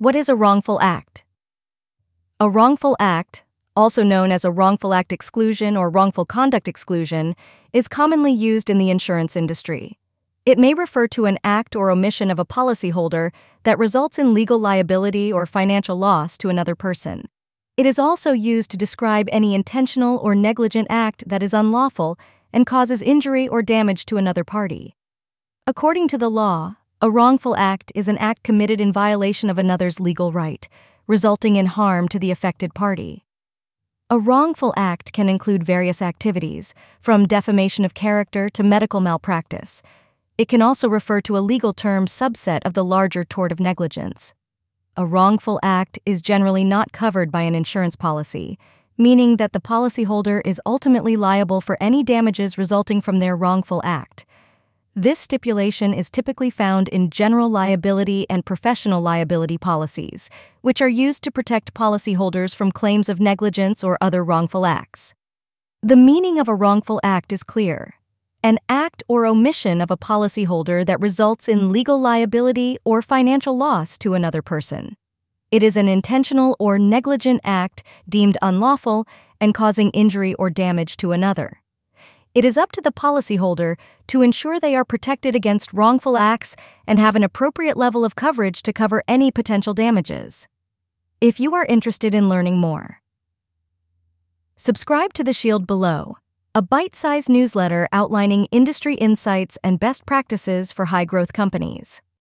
What is a wrongful act? A wrongful act, also known as a wrongful act exclusion or wrongful conduct exclusion, is commonly used in the insurance industry. It may refer to an act or omission of a policyholder that results in legal liability or financial loss to another person. It is also used to describe any intentional or negligent act that is unlawful and causes injury or damage to another party. According to the law, a wrongful act is an act committed in violation of another's legal right, resulting in harm to the affected party. A wrongful act can include various activities, from defamation of character to medical malpractice. It can also refer to a legal term subset of the larger tort of negligence. A wrongful act is generally not covered by an insurance policy, meaning that the policyholder is ultimately liable for any damages resulting from their wrongful act. This stipulation is typically found in general liability and professional liability policies, which are used to protect policyholders from claims of negligence or other wrongful acts. The meaning of a wrongful act is clear: an act or omission of a policyholder that results in legal liability or financial loss to another person. It is an intentional or negligent act deemed unlawful and causing injury or damage to another. It is up to the policyholder to ensure they are protected against wrongful acts and have an appropriate level of coverage to cover any potential damages. If you are interested in learning more, subscribe to The Shield below, a bite-sized newsletter outlining industry insights and best practices for high-growth companies.